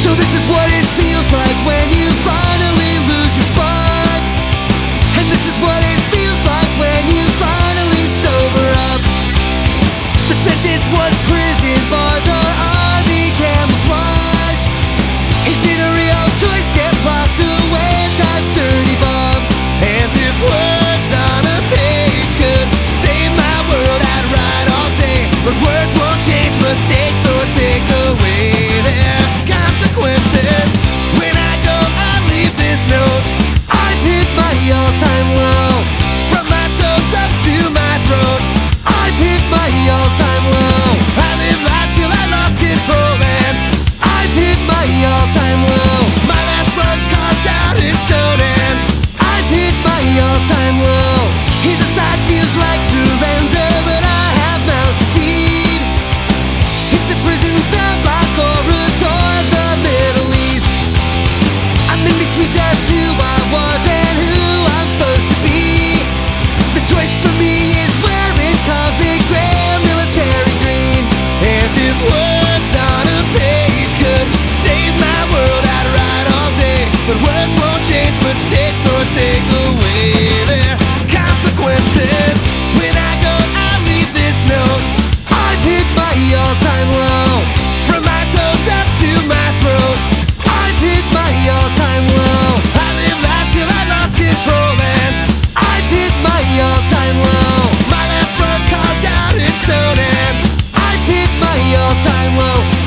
So this is what it feels like when you finally lose your spark. And this is what it feels like when you finally sober up. The sentence was prison bars or army camouflage. Is it a real choice? Get locked away and dodge dirty bombs. And if words on a page could save my world, I'd write all day. But words won't change mistakes or take away their consequences. When I go, I leave this note. I've hit my all-time low. From my toes up to my throat, I've hit my all-time low. I lived life till I lost control, and I've hit my all-time low. My last words carved out in stone, and I've hit my all-time low. Either side feels like surrender, but I have mouths to feed. It's a prison cell block or a tour of the Middle East. I'm in between just who I was and who I'm supposed to be. The choice for me is wearing convict gray or military green. And if words on a page could save my world, I'd write all day. But words won't change mistakes or take away their consequences. When I go, I leave this note. I've hit my all-time low. From my toes up to my throat, I've hit my all-time low. I lived life till I lost control, and I've hit my all-time low. My last word carved out in stone, and I've hit my all-time low.